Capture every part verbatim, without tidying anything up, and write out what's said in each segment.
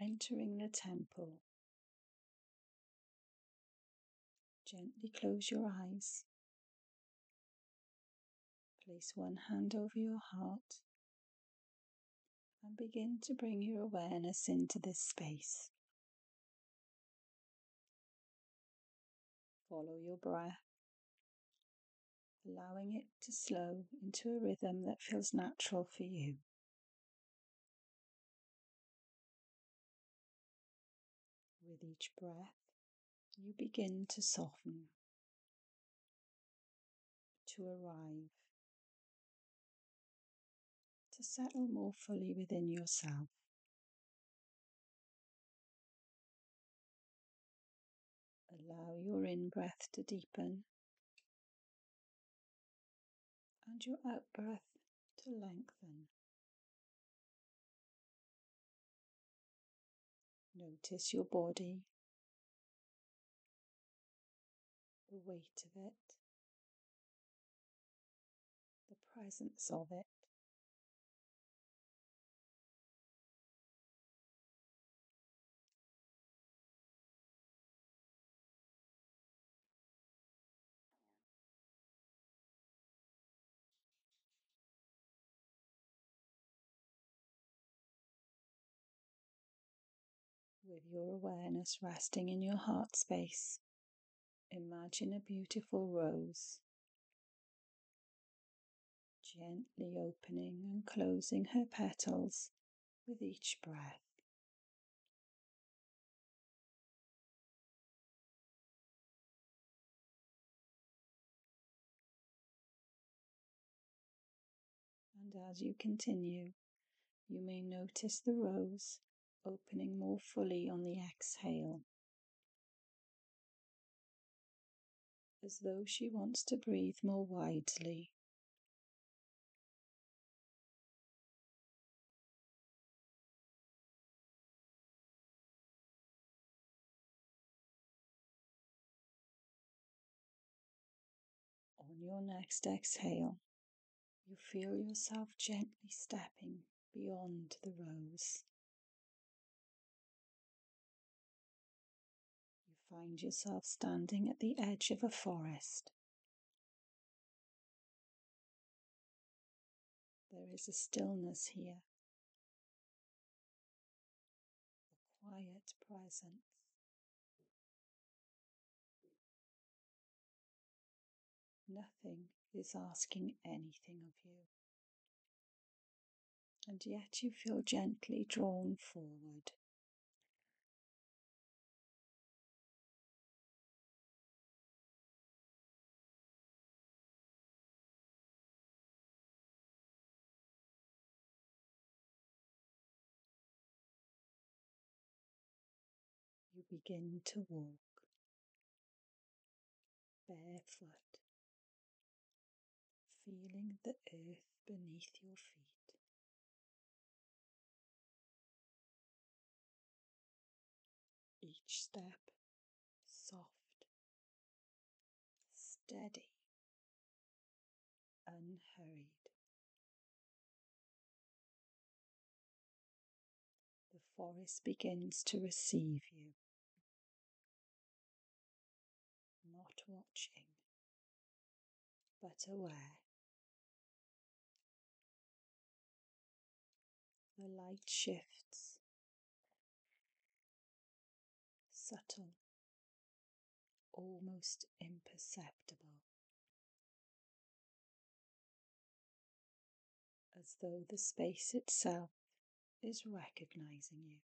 entering the temple. Gently close your eyes. Place one hand over your heart and begin to bring your awareness into this space. Follow your breath, allowing it to slow into a rhythm that feels natural for you. With each breath, you begin to soften, to arrive, to settle more fully within yourself. Allow your in-breath to deepen and your out-breath to lengthen. Notice your body, the weight of it, the presence of it. With your awareness resting in your heart space, imagine a beautiful rose, gently opening and closing her petals with each breath. And as you continue, you may notice the rose opening more fully on the exhale, as though she wants to breathe more widely. On your next exhale, you feel yourself gently stepping beyond the rose. You find yourself standing at the edge of a forest. There is a stillness here, a quiet presence. Nothing is asking anything of you, and yet you feel gently drawn forward. You begin to walk barefoot, feeling the earth beneath your feet. Each step soft, steady, unhurried. The forest begins to receive you, not watching, but aware. The light shifts, subtle, almost imperceptible, as though the space itself is recognizing you.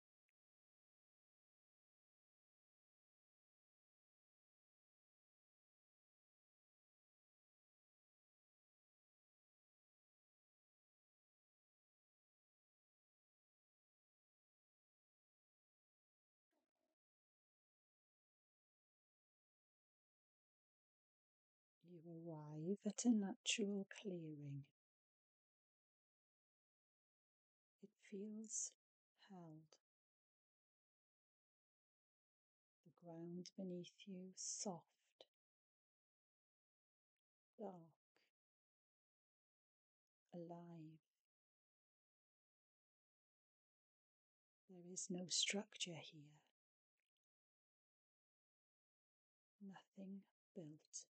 You arrive at a natural clearing. It feels held. The ground beneath you soft, dark, alive. There is no structure here, nothing built.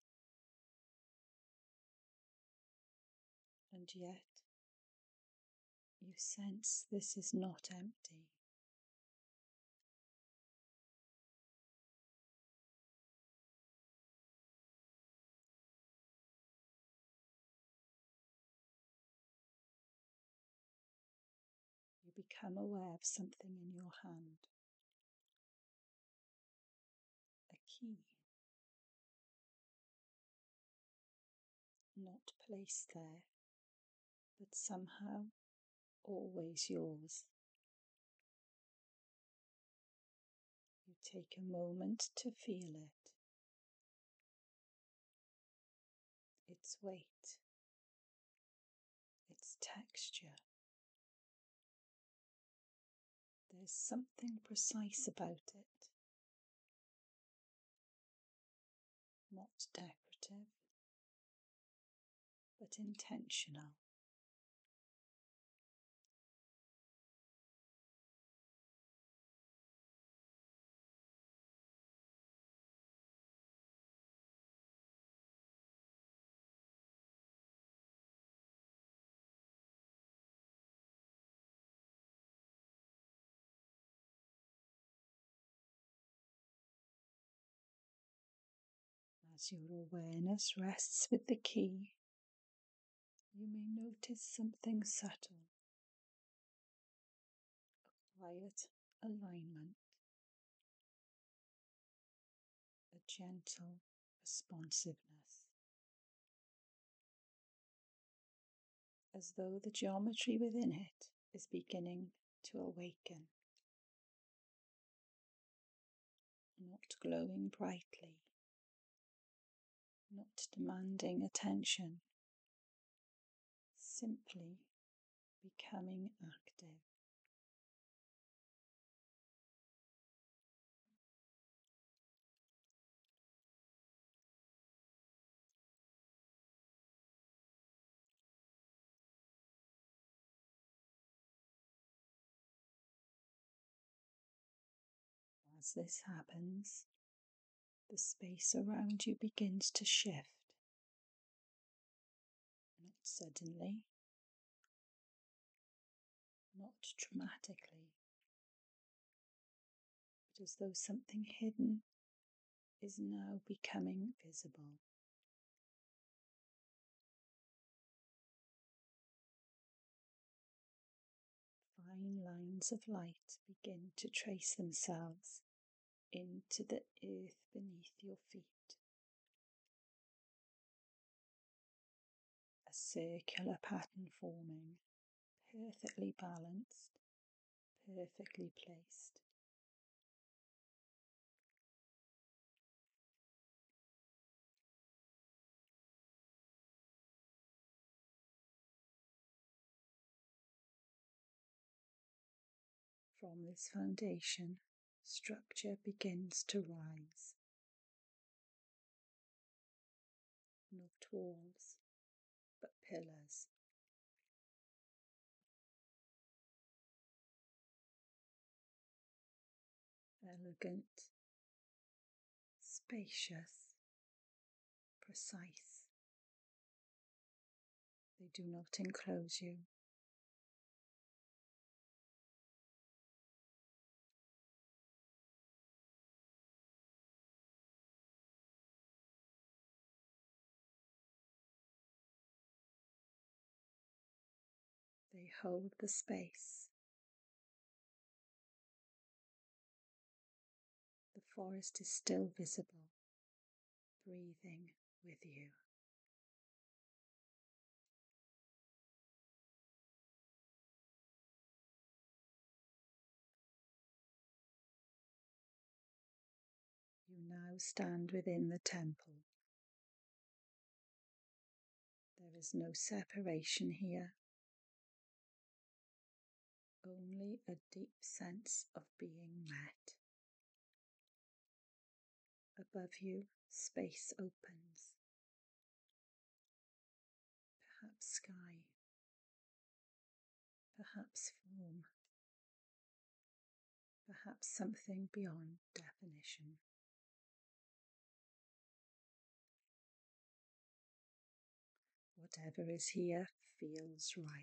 And yet, you sense this is not empty. You become aware of something in your hand. A key. Not placed there, but somehow always yours. You take a moment to feel it. Its weight. Its texture. There's something precise about it. Not decorative, but intentional. As your awareness rests with the key, you may notice something subtle. A quiet alignment. A gentle responsiveness. As though the geometry within it is beginning to awaken. Not glowing brightly. Not demanding attention. Simply becoming active. As this happens, the space around you begins to shift. Not suddenly, not dramatically, but as though something hidden is now becoming visible. Fine lines of light begin to trace themselves into the earth beneath your feet. A circular pattern forming, perfectly balanced, perfectly placed. From this foundation, structure begins to rise. Not walls, but pillars. Elegant, spacious, precise. They do not enclose you. They hold the space. The forest is still visible, breathing with you. You now stand within the temple. There is no separation here, only a deep sense of being met. Above you, space opens. Perhaps sky, perhaps form. perhaps something beyond definition. Whatever is here feels right.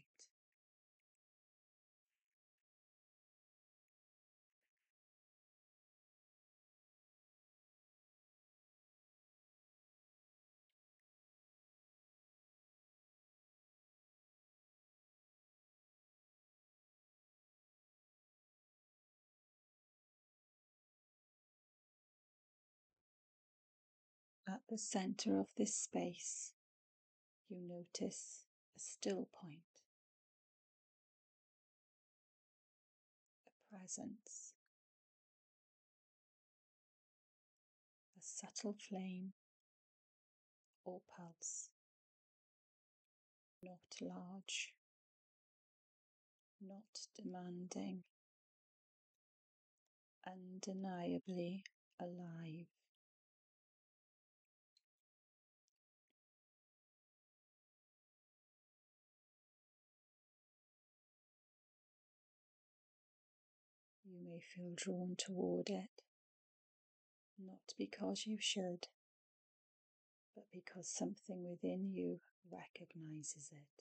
At the center of this space, you notice a still point, a presence, a subtle flame or pulse, not large, not demanding, undeniably alive. You may feel drawn toward it, not because you should, but because something within you recognizes it.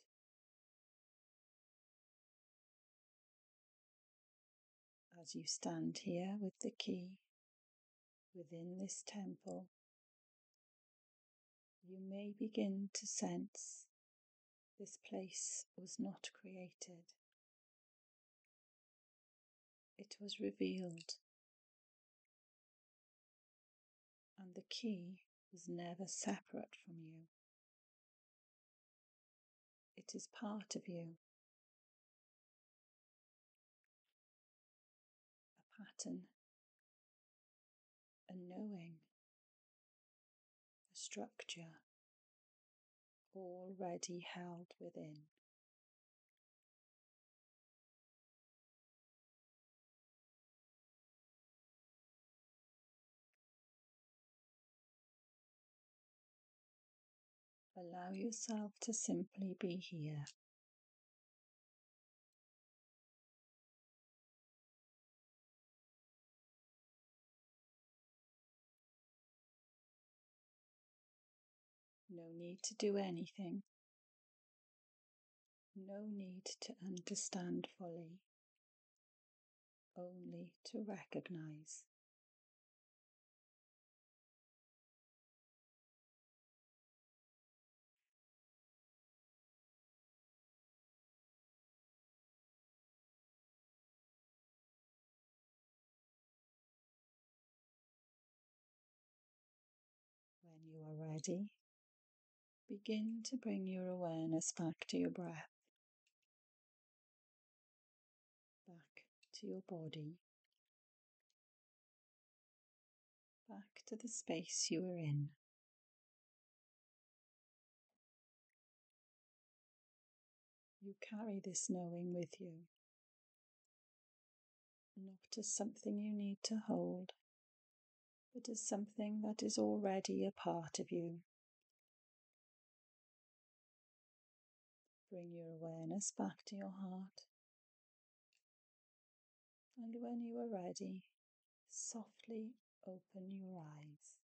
As you stand here with the key within this temple, you may begin to sense this place was not created. It was revealed, and the key was never separate from you. It is part of you, a pattern, a knowing, a structure, already held within. Allow yourself to simply be here. No need to do anything. No need to understand fully. Only to recognize. When you are ready, begin to bring your awareness back to your breath, back to your body, back to the space you are in. You carry this knowing with you, not as something you need to hold, but as something that is already a part of you. Bring your awareness back to your heart, and when you are ready, softly open your eyes.